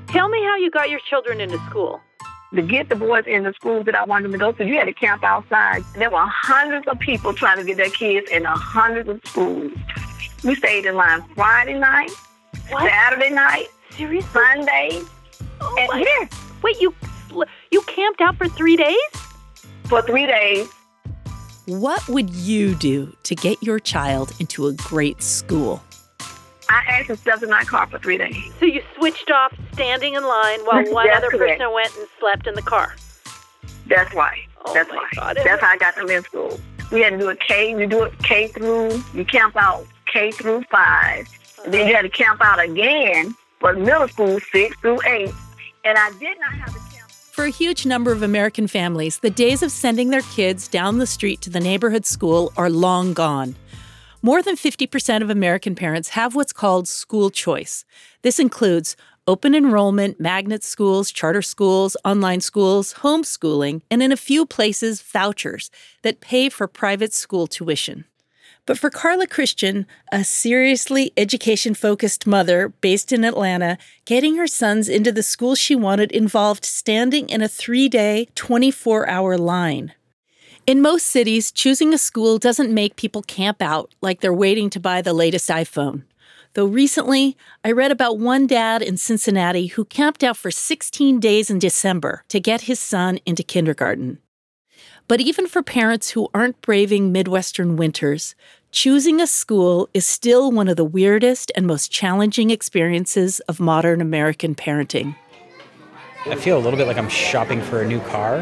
Tell me how you got your children into school. To get the boys in the schools that I wanted them to go to, you had to camp outside. There were hundreds of people trying to get their kids in hundreds of schools. We stayed in line Friday night, Saturday night, Seriously? Sunday. Oh and my. yes, Wait, you camped out for 3 days? for 3 days. What would you do to get your child into a great school? I actually slept in my car for 3 days. So you switched off standing in line while one That's other correct. person went and slept in the car. That's right. Oh That's my right. God. That's how I got them in school. We had to do you camp out K through 5. And then you had to camp out again for middle school 6 through 8. And I did not have to camp. For a huge number of American families, the days of sending their kids down the street to the neighborhood school are long gone. More than 50% of American parents have what's called school choice. This includes open enrollment, magnet schools, charter schools, online schools, homeschooling, and in a few places, vouchers that pay for private school tuition. But for Carla Christian, a seriously education-focused mother based in Atlanta, getting her sons into the school she wanted involved standing in a 3-day, 24-hour line. In most cities, choosing a school doesn't make people camp out like they're waiting to buy the latest iPhone. Though recently, I read about one dad in Cincinnati who camped out for 16 days in December to get his son into kindergarten. But even for parents who aren't braving Midwestern winters, choosing a school is still one of the weirdest and most challenging experiences of modern American parenting. I feel a little bit like I'm shopping for a new car.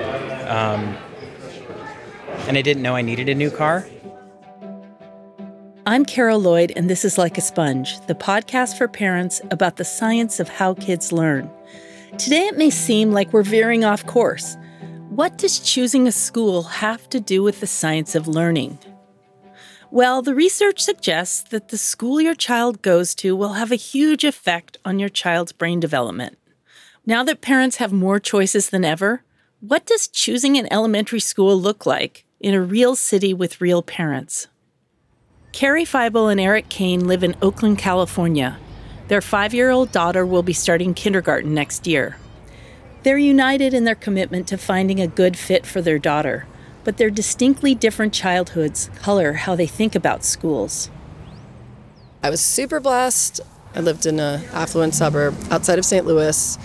And I didn't know I needed a new car. I'm Carol Lloyd, and this is Like a Sponge, the podcast for parents about the science of how kids learn. Today it may seem like we're veering off course. What does choosing a school have to do with the science of learning? Well, the research suggests that the school your child goes to will have a huge effect on your child's brain development. Now that parents have more choices than ever, what does choosing an elementary school look like in a real city with real parents? Carrie Feibel and Eric Kane live in Oakland, California. Their 5-year-old daughter will be starting kindergarten next year. They're united in their commitment to finding a good fit for their daughter, but their distinctly different childhoods color how they think about schools. I was super blessed. I lived in an affluent suburb outside of St. Louis.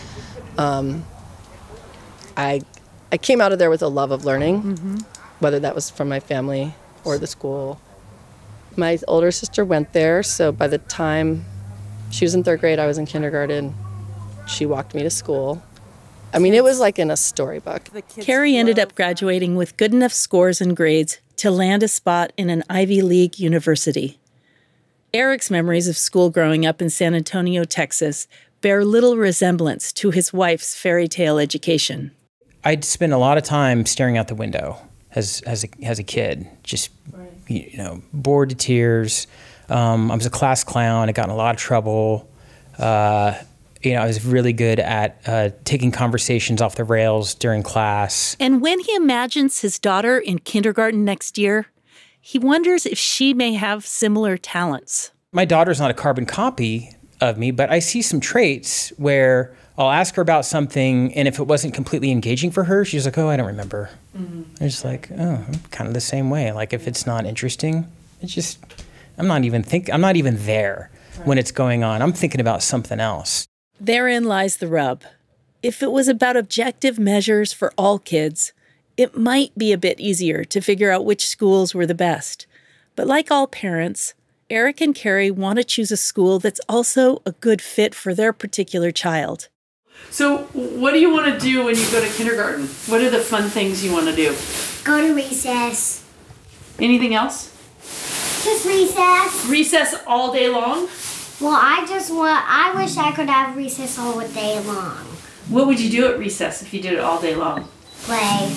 I came out of there with a love of learning, whether that was from my family or the school. My older sister went there, so by the time she was in 3rd grade, I was in kindergarten. She walked me to school. I mean, it was like in a storybook. Carrie ended up graduating with good enough scores and grades to land a spot in an Ivy League university. Eric's memories of school growing up in San Antonio, Texas, bear little resemblance to his wife's fairy tale education. I'd spend a lot of time staring out the window as a kid, just bored to tears. I was a class clown. I got in a lot of trouble. I was really good at taking conversations off the rails during class. And when he imagines his daughter in kindergarten next year, he wonders if she may have similar talents. My daughter's not a carbon copy of me, but I see some traits where I'll ask her about something, and if it wasn't completely engaging for her, she's like, oh, I don't remember. I'm just like, oh, I'm kind of the same way. Like, if it's not interesting, it's just, I'm not even there when it's going on. I'm thinking about something else. Therein lies the rub. If it was about objective measures for all kids, it might be a bit easier to figure out which schools were the best. But like all parents, Eric and Carrie want to choose a school that's also a good fit for their particular child. So what do you want to do when you go to kindergarten? What are the fun things you want to do? Go to recess. Anything else? Just recess. Recess all day long? Well, I wish I could have recess all day long. What would you do at recess if you did it all day long? Play.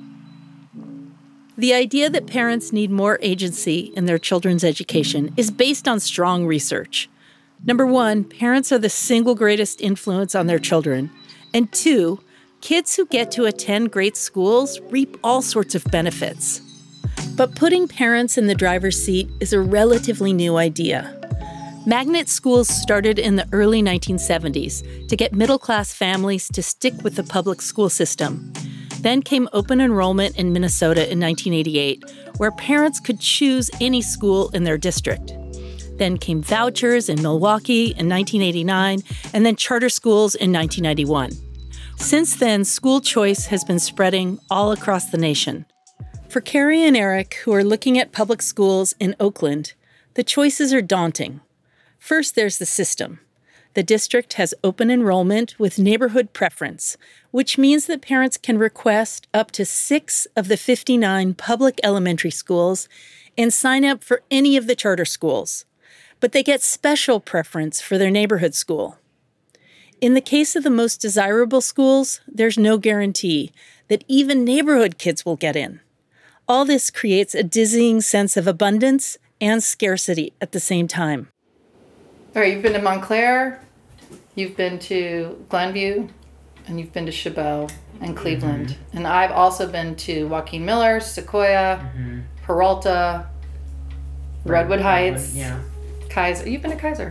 The idea that parents need more agency in their children's education is based on strong research. Number 1, parents are the single greatest influence on their children. And 2, kids who get to attend great schools reap all sorts of benefits. But putting parents in the driver's seat is a relatively new idea. Magnet schools started in the early 1970s to get middle-class families to stick with the public school system. Then came open enrollment in Minnesota in 1988, where parents could choose any school in their district. Then came vouchers in Milwaukee in 1989, and then charter schools in 1991. Since then, school choice has been spreading all across the nation. For Carrie and Eric, who are looking at public schools in Oakland, the choices are daunting. First, there's the system. The district has open enrollment with neighborhood preference, which means that parents can request up to 6 of the 59 public elementary schools and sign up for any of the charter schools. But they get special preference for their neighborhood school. In the case of the most desirable schools, there's no guarantee that even neighborhood kids will get in. All this creates a dizzying sense of abundance and scarcity at the same time. All right, you've been to Montclair, you've been to Glenview, and you've been to Chabot and Cleveland. Mm-hmm. And I've also been to Joaquin Miller, Sequoia, Peralta, Redwood Heights, Kaiser. You've been to Kaiser.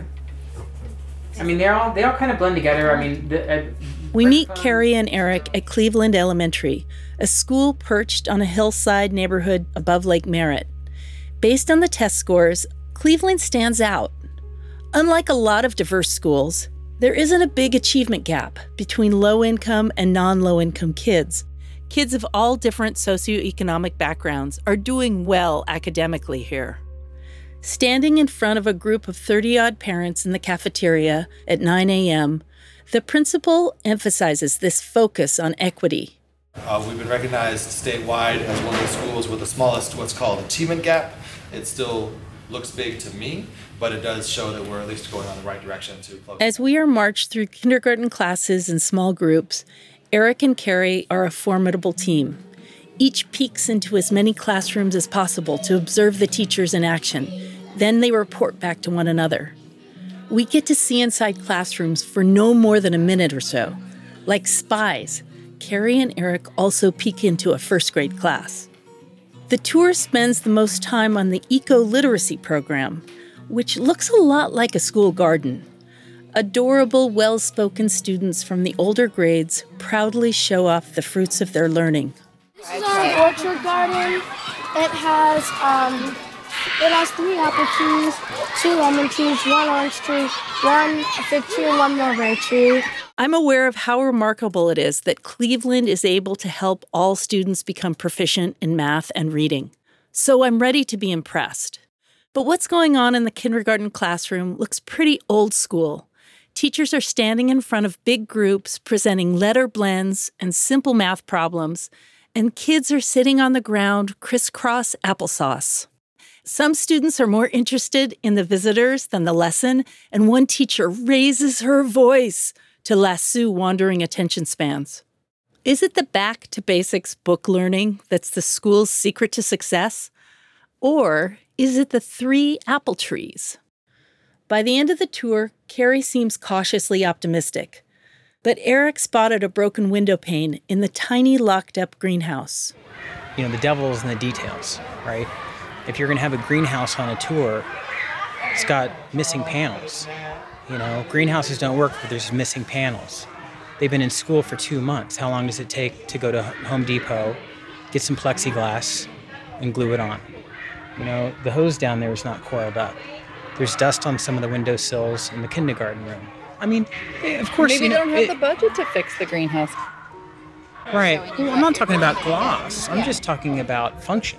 I mean, they all kind of blend together. I mean, we meet Carrie and Eric at Cleveland Elementary, a school perched on a hillside neighborhood above Lake Merritt. Based on the test scores, Cleveland stands out. Unlike a lot of diverse schools, there isn't a big achievement gap between low-income and non-low-income kids. Kids of all different socioeconomic backgrounds are doing well academically here. Standing in front of a group of 30-odd parents in the cafeteria at 9 a.m., the principal emphasizes this focus on equity. We've been recognized statewide as one of the schools with the smallest what's called achievement gap. It still looks big to me, but it does show that we're at least going on the right direction to close. As we are marched through kindergarten classes in small groups, Eric and Carrie are a formidable team. Each peeks into as many classrooms as possible to observe the teachers in action. Then they report back to one another. We get to see inside classrooms for no more than a minute or so. Like spies, Carrie and Eric also peek into a first-grade class. The tour spends the most time on the eco-literacy program, which looks a lot like a school garden. Adorable, well-spoken students from the older grades proudly show off the fruits of their learning. This is our orchard garden. It has 3 apple trees, 2 lemon trees, 1 orange tree, 1 fig tree, and 1 mulberry tree. I'm aware of how remarkable it is that Cleveland is able to help all students become proficient in math and reading. So I'm ready to be impressed. But what's going on in the kindergarten classroom looks pretty old school. Teachers are standing in front of big groups presenting letter blends and simple math problems, and kids are sitting on the ground crisscross applesauce. Some students are more interested in the visitors than the lesson, and one teacher raises her voice to lasso wandering attention spans. Is it the back to basics book learning that's the school's secret to success? Or is it the 3 apple trees? By the end of the tour, Carrie seems cautiously optimistic. But Eric spotted a broken window pane in the tiny locked-up greenhouse. You know, the devil's in the details, right? If you're going to have a greenhouse on a tour, it's got missing panels. You know, greenhouses don't work if there's missing panels. They've been in school for 2 months. How long does it take to go to Home Depot, get some plexiglass, and glue it on? You know, the hose down there is not coiled up. There's dust on some of the windowsills in the kindergarten room. I mean, of course, maybe you know, they don't have the budget to fix the greenhouse. Right. I'm not talking about gloss. I'm just talking about function.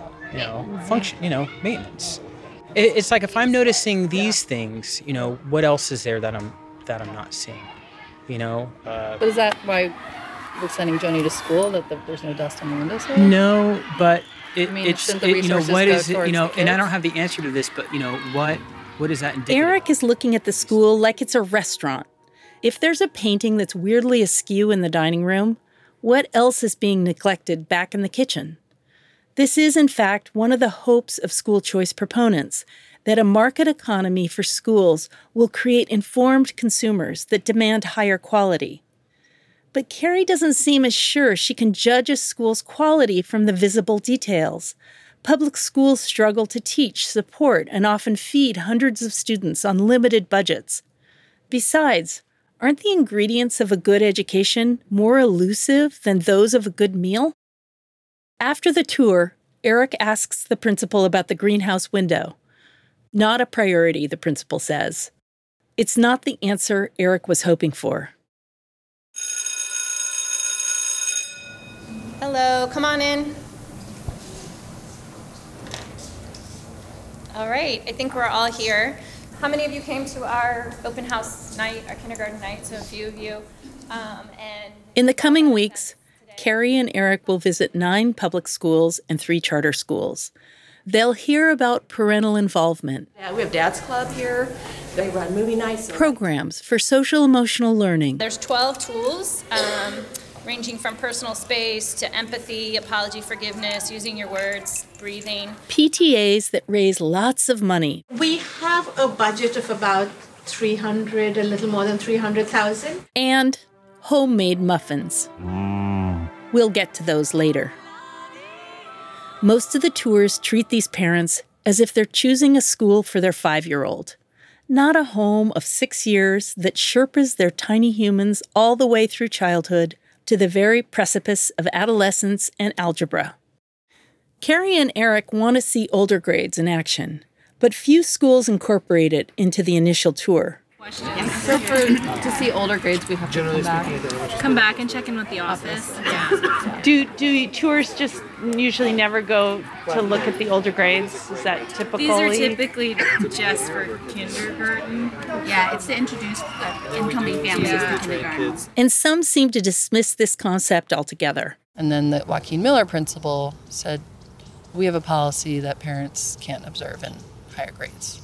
Maintenance. It's like if I'm noticing these things, you know, what else is there that I'm not seeing? You know. But is that why we're sending Joni to school? That there's no dust on the windowsill? No, but you know, what is it? You know, and I don't have the answer to this, but you know, what is that indicative? Eric is looking at the school like it's a restaurant. If there's a painting that's weirdly askew in the dining room, what else is being neglected back in the kitchen? This is, in fact, one of the hopes of school choice proponents, that a market economy for schools will create informed consumers that demand higher quality. But Carrie doesn't seem as sure she can judge a school's quality from the visible details. Public schools struggle to teach, support, and often feed hundreds of students on limited budgets. Besides, aren't the ingredients of a good education more elusive than those of a good meal? After the tour, Eric asks the principal about the greenhouse window. Not a priority, the principal says. It's not the answer Eric was hoping for. Hello, come on in. All right, I think we're all here. How many of you came to our open house night, our kindergarten night? So a few of you. In the coming weeks, Carrie and Eric will visit 9 public schools and 3 charter schools. They'll hear about parental involvement. Yeah, we have Dad's Club here. They run movie nights. Programs for social-emotional learning. There's 12 tools, ranging from personal space to empathy, apology, forgiveness, using your words, breathing. PTAs that raise lots of money. We have a budget of about 300, a little more than 300,000. And homemade muffins. We'll get to those later. Most of the tours treat these parents as if they're choosing a school for their 5-year-old, not a home of 6 years that Sherpas their tiny humans all the way through childhood to the very precipice of adolescence and algebra. Carrie and Eric want to see older grades in action, but few schools incorporate it into the initial tour. So to see older grades, we have to come back and check in with the office. Yeah. Do tours just usually never go to look at the older grades? Is that typical? These are typically just for kindergarten. Yeah, it's to introduce incoming families to kindergarten. And some seem to dismiss this concept altogether. And then the Joaquin Miller principal said, we have a policy that parents can't observe in higher grades.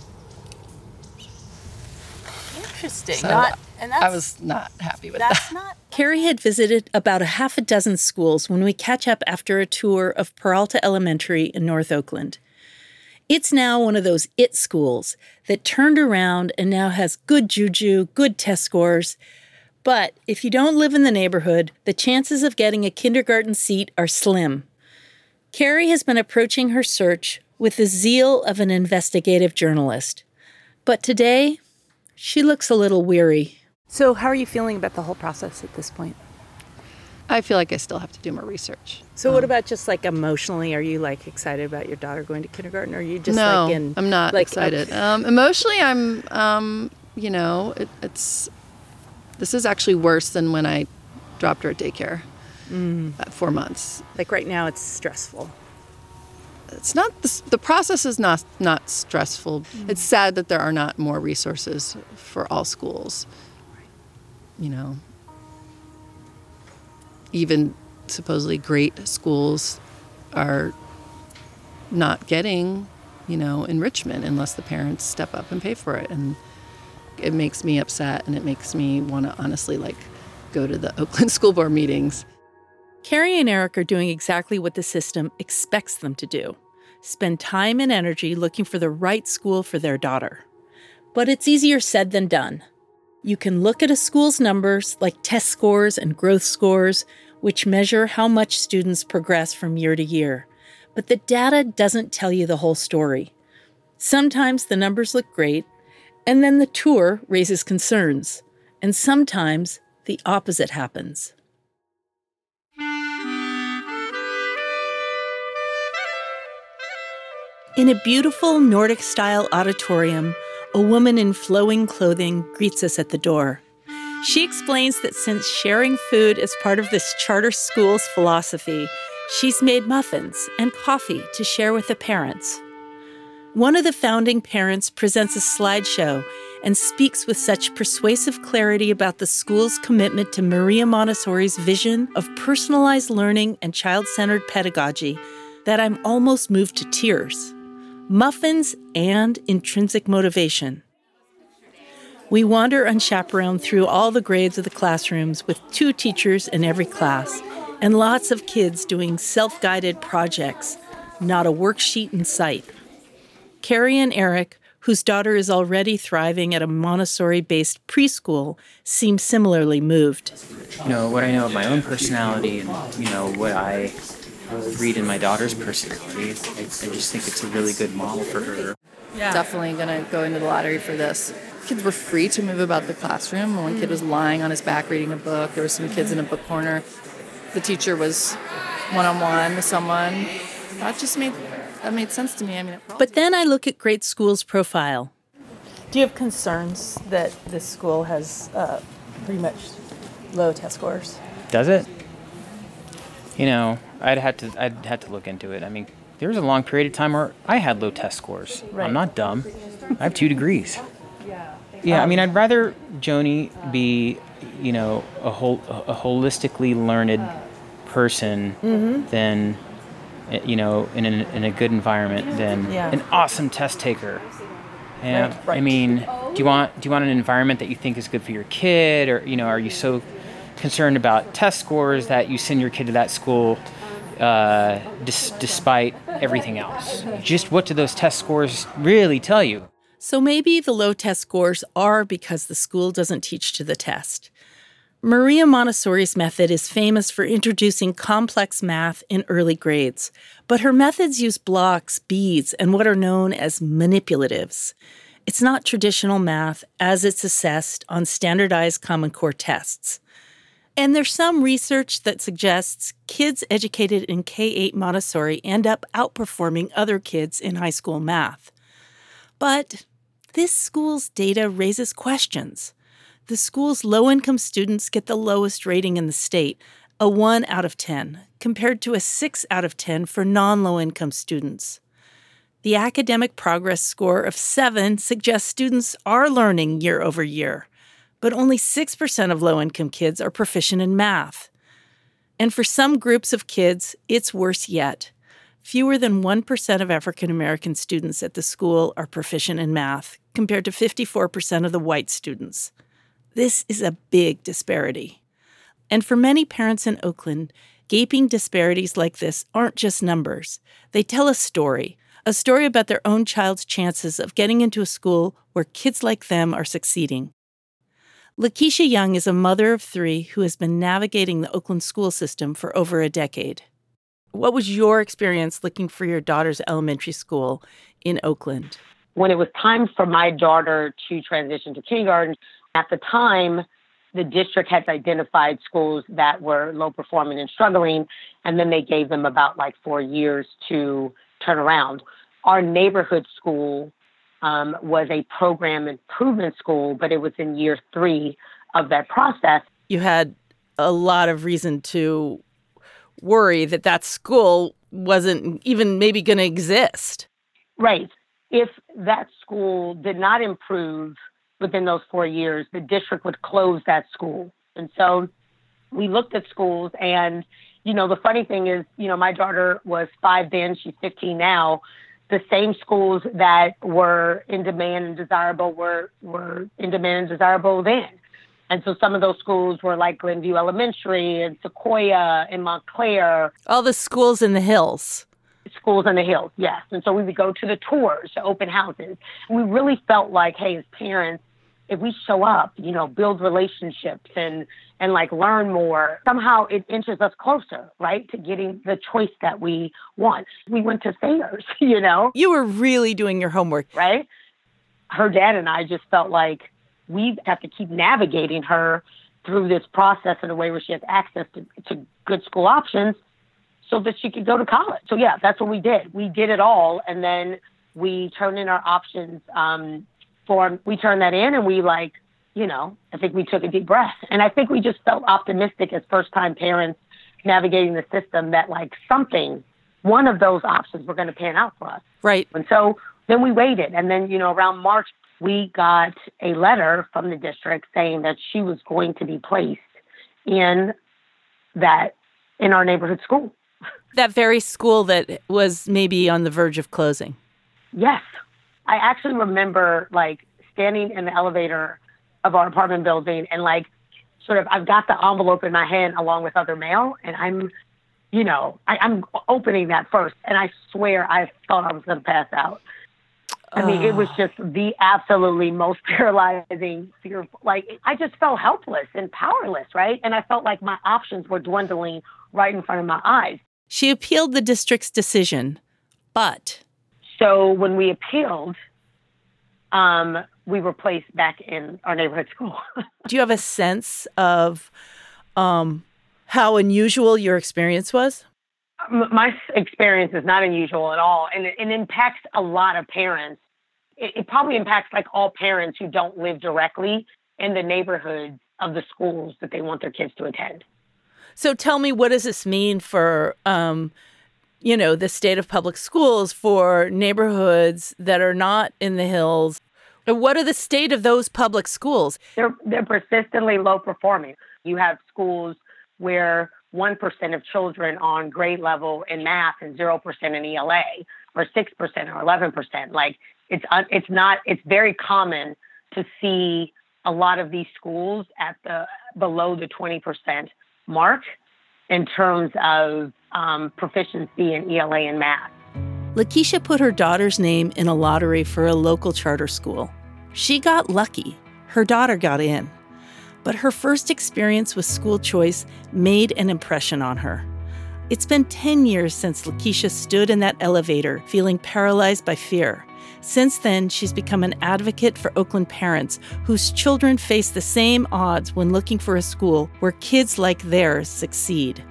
Interesting. So I was not happy with that. Carrie had visited about a half a dozen schools when we catch up after a tour of Peralta Elementary in North Oakland. It's now one of those it schools that turned around and now has good juju, good test scores. But if you don't live in the neighborhood, the chances of getting a kindergarten seat are slim. Carrie has been approaching her search with the zeal of an investigative journalist. But today, she looks a little weary. So how are you feeling about the whole process at this point? I feel like I still have to do more research. So what about just like emotionally? Are you like excited about your daughter going to kindergarten? Or are you just no, like in... I'm not like, excited. Emotionally, I'm, this is actually worse than when I dropped her at daycare at 4 months. Like right now it's stressful. It's not, the process is not stressful. Mm-hmm. It's sad that there are not more resources for all schools. You know, even supposedly great schools are not getting, enrichment unless the parents step up and pay for it. And it makes me upset, and it makes me want to honestly go to the Oakland School Board meetings. Carrie and Eric are doing exactly what the system expects them to do. Spend time and energy looking for the right school for their daughter. But it's easier said than done. You can look at a school's numbers, like test scores and growth scores, which measure how much students progress from year to year. But the data doesn't tell you the whole story. Sometimes the numbers look great, and then the tour raises concerns. And sometimes the opposite happens. In a beautiful Nordic-style auditorium, a woman in flowing clothing greets us at the door. She explains that since sharing food is part of this charter school's philosophy, she's made muffins and coffee to share with the parents. One of the founding parents presents a slideshow and speaks with such persuasive clarity about the school's commitment to Maria Montessori's vision of personalized learning and child-centered pedagogy that I'm almost moved to tears. Muffins and intrinsic motivation. We wander unchaperoned through all the grades of the classrooms with 2 teachers in every class and lots of kids doing self-guided projects, not a worksheet in sight. Carrie and Eric, whose daughter is already thriving at a Montessori-based preschool, seem similarly moved. What I know of my own personality and, what I read in my daughter's personality. I just think it's a really good model for her. Yeah. Definitely going to go into the lottery for this. Kids were free to move about the classroom. One kid was lying on his back reading a book. There were some kids in a book corner. The teacher was one-on-one with someone. That made sense to me. But then I look at Great School's profile. Do you have concerns that this school has pretty much low test scores? Does it? I'd have to look into it. I mean, there was a long period of time where I had low test scores. Right. I'm not dumb. I have 2 degrees. Yeah, I mean, I'd rather Joni be, a holistically learned person than, in a good environment than an awesome test taker. Yeah, right. I mean, do you want an environment that you think is good for your kid, or are you so concerned about test scores that you send your kid to that school despite everything else? Just what do those test scores really tell you? So maybe the low test scores are because the school doesn't teach to the test. Maria Montessori's method is famous for introducing complex math in early grades, but her methods use blocks, beads, and what are known as manipulatives. It's not traditional math as it's assessed on standardized Common Core tests. And there's some research that suggests kids educated in K-8 Montessori end up outperforming other kids in high school math. But this school's data raises questions. The school's low-income students get the lowest rating in the state, a 1 out of 10, compared to a 6 out of 10 for non-low-income students. The academic progress score of 7 suggests students are learning year over year, but only 6% of low-income kids are proficient in math. And for some groups of kids, it's worse yet. Fewer than 1% of African-American students at the school are proficient in math, compared to 54% of the white students. This is a big disparity. And for many parents in Oakland, gaping disparities like this aren't just numbers. They tell a story about their own child's chances of getting into a school where kids like them are succeeding. Lakeisha Young is a mother of 3 who has been navigating the Oakland school system for over a decade. What was your experience looking for your daughter's elementary school in Oakland? When it was time for my daughter to transition to kindergarten, at the time, the district had identified schools that were low performing and struggling, and then they gave them about 4 years to turn around. Our neighborhood school was a program improvement school, but it was in year 3 of that process. You had a lot of reason to worry that school wasn't even maybe going to exist. Right. If that school did not improve within those 4 years, the district would close that school. And so we looked at schools, and, the funny thing is, my daughter was 5 then, she's 15 now. The same schools that were in demand and desirable were in demand and desirable then. And so some of those schools were like Glenview Elementary and Sequoia and Montclair. All the schools in the hills. Schools in the hills, yes. And so we would go to the tours, to open houses. We really felt like, hey, as parents, if we show up, build relationships and learn more, somehow it inches us closer, right, to getting the choice that we want. We went to fairs, You were really doing your homework. Right? Her dad and I just felt like we have to keep navigating her through this process in a way where she has access to good school options so that she could go to college. So, yeah, that's what we did. We did it all, and then we turned in our options form. We turned that in, and we I think we took a deep breath. And I think we just felt optimistic as first-time parents navigating the system that one of those options were going to pan out for us. Right. And so then we waited. And then, around March, we got a letter from the district saying that she was going to be placed in our neighborhood school. That very school that was maybe on the verge of closing. Yes. I actually remember standing in the elevator of our apartment building and I've got the envelope in my hand along with other mail, and I'm opening that first, and I swear I thought I was going to pass out. I mean, it was just the absolutely most paralyzing, fearful. I just felt helpless and powerless, right? And I felt like my options were dwindling right in front of my eyes. She appealed the district's decision, but... So when we appealed, we were placed back in our neighborhood school. Do you have a sense of how unusual your experience was? My experience is not unusual at all, and it impacts a lot of parents. It probably impacts like all parents who don't live directly in the neighborhoods of the schools that they want their kids to attend. So tell me, what does this mean for, the state of public schools, for neighborhoods that are not in the hills? What are the state of those public schools? They're persistently low performing. You have schools where 1% of children on grade level in math and 0% in ELA, or 6% or 11%. Like it's very common to see a lot of these schools at below the 20% mark in terms of proficiency in ELA and math. Lakeisha put her daughter's name in a lottery for a local charter school. She got lucky. Her daughter got in. But her first experience with school choice made an impression on her. It's been 10 years since Lakeisha stood in that elevator feeling paralyzed by fear. Since then, she's become an advocate for Oakland parents whose children face the same odds when looking for a school where kids like theirs succeed.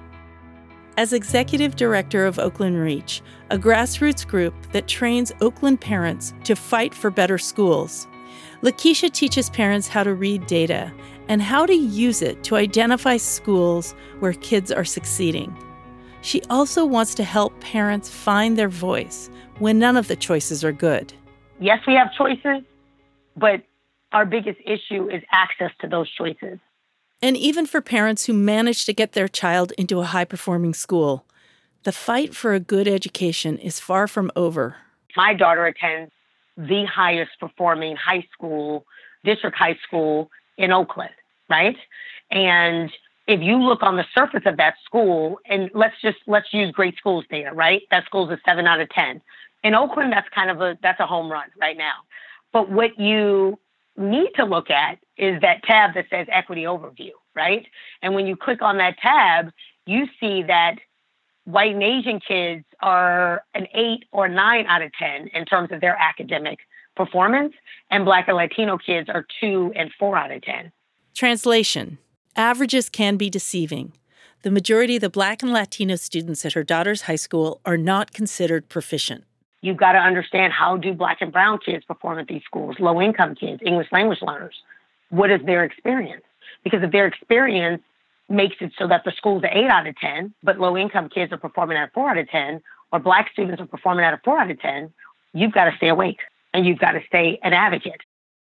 As executive director of Oakland Reach, a grassroots group that trains Oakland parents to fight for better schools, Lakeisha teaches parents how to read data and how to use it to identify schools where kids are succeeding. She also wants to help parents find their voice when none of the choices are good. Yes, we have choices, but our biggest issue is access to those choices. And even for parents who manage to get their child into a high-performing school, the fight for a good education is far from over. My daughter attends the highest performing district high school in Oakland, right? And if you look on the surface of that school, and let's use great schools data, right? That school's a 7 out of 10. In Oakland, that's a home run right now. But what you need to look at is that tab that says equity overview, right? And when you click on that tab, you see that white and Asian kids are an 8 or 9 out of 10 in terms of their academic performance, and Black and Latino kids are 2 and 4 out of 10. Translation: averages can be deceiving. The majority of the Black and Latino students at her daughter's high school are not considered proficient. You've got to understand, how do Black and brown kids perform at these schools, low-income kids, English language learners? What is their experience? Because if their experience makes it so that the school's an 8 out of 10, but low-income kids are performing at a 4 out of 10, or Black students are performing at a 4 out of 10, you've got to stay awake, and you've got to stay an advocate.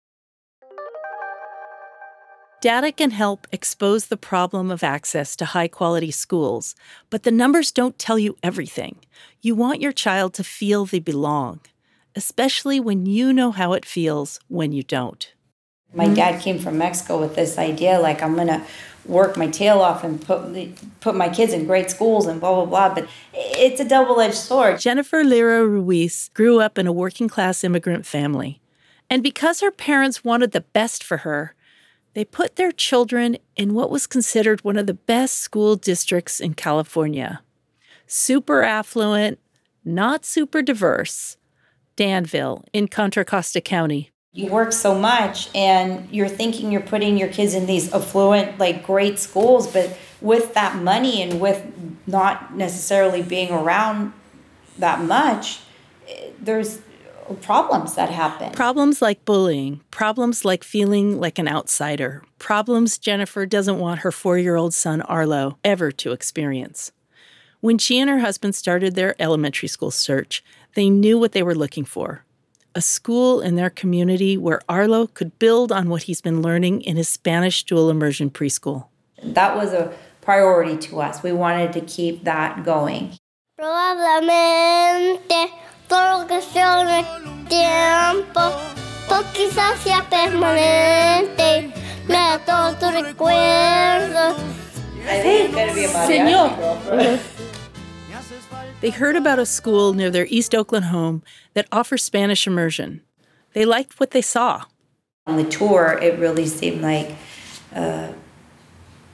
Data can help expose the problem of access to high-quality schools, but the numbers don't tell you everything. You want your child to feel they belong, especially when you know how it feels when you don't. My dad came from Mexico with this idea, like, I'm going to work my tail off and put my kids in great schools and blah, blah, blah. But it's a double-edged sword. Jennifer Lira Ruiz grew up in a working-class immigrant family. And because her parents wanted the best for her, they put their children in what was considered one of the best school districts in California. Super affluent, not super diverse, Danville in Contra Costa County. You work so much and you're thinking you're putting your kids in these affluent, like, great schools, but with that money and with not necessarily being around that much, there's problems that happen. Problems like bullying, problems like feeling like an outsider, problems Jennifer doesn't want her 4-year-old son Arlo ever to experience. When she and her husband started their elementary school search, they knew what they were looking for: a school in their community where Arlo could build on what he's been learning in his Spanish dual immersion preschool. That was a priority to us. We wanted to keep that going. Probablemente todo lo que sea en el tiempo, pues quizás sea permanente. Me da todo tu recuerdo. I think it's going to be a mariachi. They heard about a school near their East Oakland home that offers Spanish immersion. They liked what they saw. On the tour, it really seemed like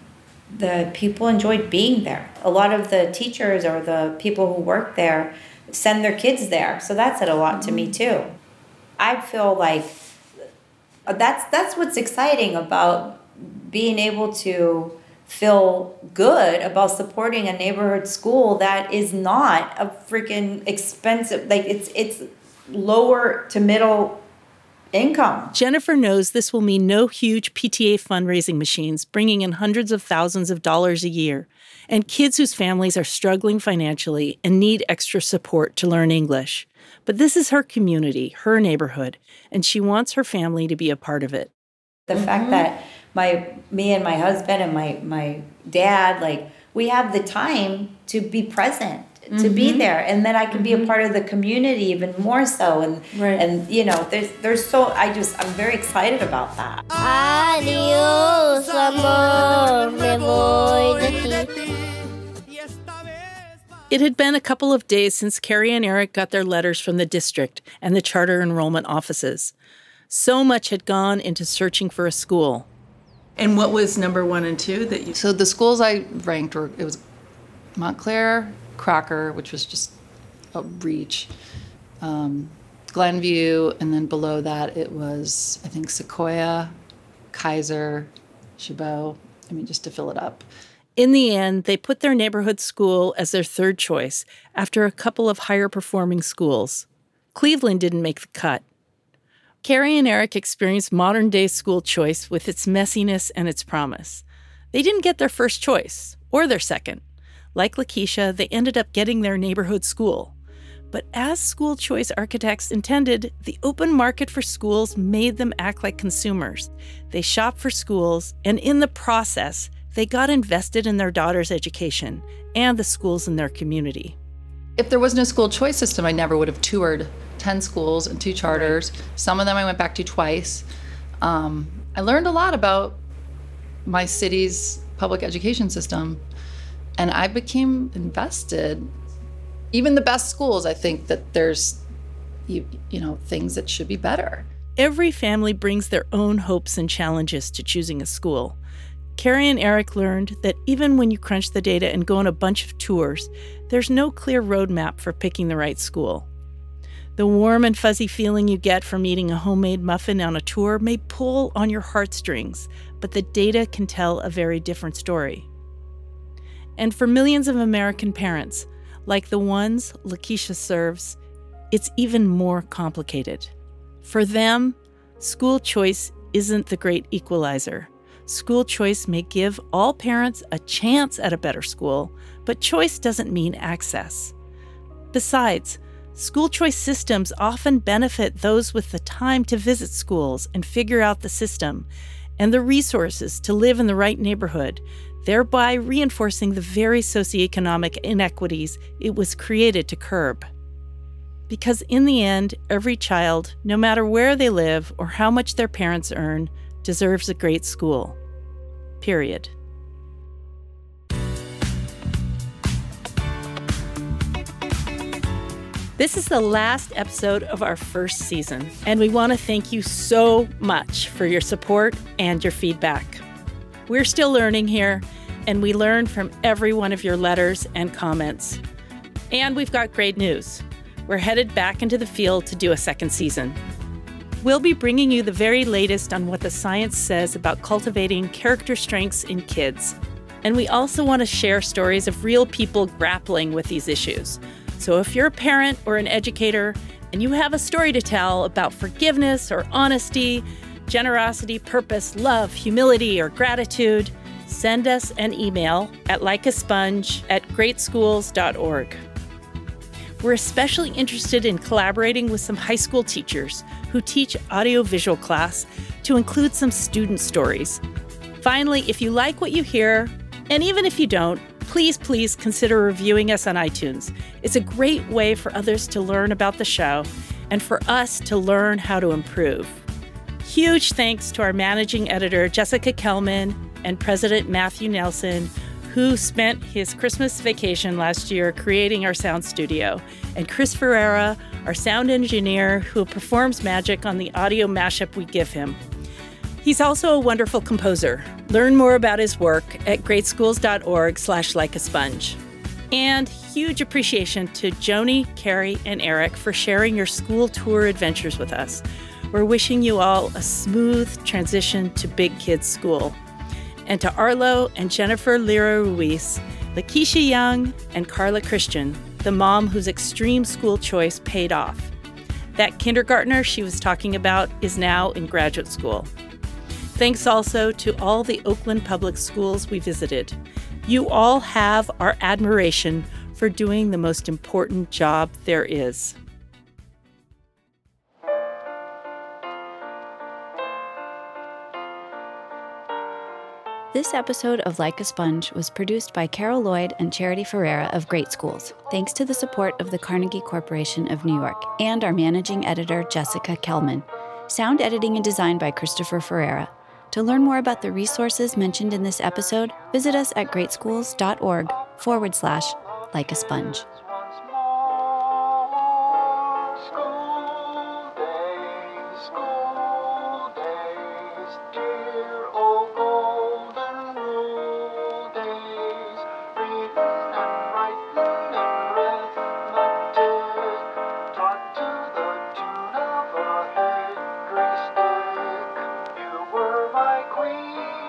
the people enjoyed being there. A lot of the teachers or the people who work there send their kids there. So that said a lot to me too. I feel like that's what's exciting about being able to feel good about supporting a neighborhood school that is not a freaking expensive, like it's lower to middle income. Jennifer knows this will mean no huge PTA fundraising machines bringing in hundreds of thousands of dollars a year, and kids whose families are struggling financially and need extra support to learn English. But this is her community, her neighborhood, and she wants her family to be a part of it. The fact that me and my husband and my dad, like, we have the time to be present, to be there, and then I can be a part of the community even more so. And and you know, there's so I'm very excited about that. Adiós, amor, me voy de ti. It had been a couple of days since Carrie and Eric got their letters from the district and the charter enrollment offices. So much had gone into searching for a school. And what was number 1 and 2 that you? So the schools I ranked it was Montclair, Crocker, which was just a reach, Glenview, and then below that it was, I think, Sequoia, Kaiser, Chabot. I mean, just to fill it up. In the end, they put their neighborhood school as their third choice after a couple of higher performing schools. Cleveland didn't make the cut. Carrie and Eric experienced modern-day school choice with its messiness and its promise. They didn't get their first choice, or their second. Like Lakeisha, they ended up getting their neighborhood school. But as school choice architects intended, the open market for schools made them act like consumers. They shopped for schools, and in the process, they got invested in their daughter's education and the schools in their community. If there was no school choice system, I never would have toured 10 schools and 2 charters. Some of them I went back to twice. I learned a lot about my city's public education system, and I became invested. Even the best schools, I think that there's, you know, things that should be better. Every family brings their own hopes and challenges to choosing a school. Carrie and Eric learned that even when you crunch the data and go on a bunch of tours, there's no clear roadmap for picking the right school. The warm and fuzzy feeling you get from eating a homemade muffin on a tour may pull on your heartstrings, but the data can tell a very different story. And for millions of American parents, like the ones Lakeisha serves, it's even more complicated. For them, school choice isn't the great equalizer. School choice may give all parents a chance at a better school, but choice doesn't mean access. Besides, school choice systems often benefit those with the time to visit schools and figure out the system, and the resources to live in the right neighborhood, thereby reinforcing the very socioeconomic inequities it was created to curb. Because in the end, every child, no matter where they live or how much their parents earn, deserves a great school. Period. This is the last episode of our first season, and we want to thank you so much for your support and your feedback. We're still learning here, and we learn from every one of your letters and comments. And we've got great news. We're headed back into the field to do a second season. We'll be bringing you the very latest on what the science says about cultivating character strengths in kids. And we also want to share stories of real people grappling with these issues. So if you're a parent or an educator and you have a story to tell about forgiveness or honesty, generosity, purpose, love, humility, or gratitude, send us an email at likeasponge@greatschools.org. We're especially interested in collaborating with some high school teachers who teach audiovisual class to include some student stories. Finally, if you like what you hear, and even if you don't, please consider reviewing us on iTunes. It's a great way for others to learn about the show and for us to learn how to improve. Huge thanks to our managing editor, Jessica Kelman, and President Matthew Nelson, who spent his Christmas vacation last year creating our sound studio, and Chris Ferreira, our sound engineer, who performs magic on the audio mashup we give him. He's also a wonderful composer. Learn more about his work at greatschools.org/likeasponge. And huge appreciation to Joni, Carrie, and Eric for sharing your school tour adventures with us. We're wishing you all a smooth transition to Big Kids School. And to Arlo and Jennifer Lira Ruiz, Lakeisha Young, and Carla Christian, the mom whose extreme school choice paid off. That kindergartner she was talking about is now in graduate school. Thanks also to all the Oakland public schools we visited. You all have our admiration for doing the most important job there is. This episode of Like a Sponge was produced by Carol Lloyd and Charity Ferreira of Great Schools, thanks to the support of the Carnegie Corporation of New York and our managing editor, Jessica Kelman. Sound editing and design by Christopher Ferreira. To learn more about the resources mentioned in this episode, visit us at greatschools.org/likeasponge. Queen.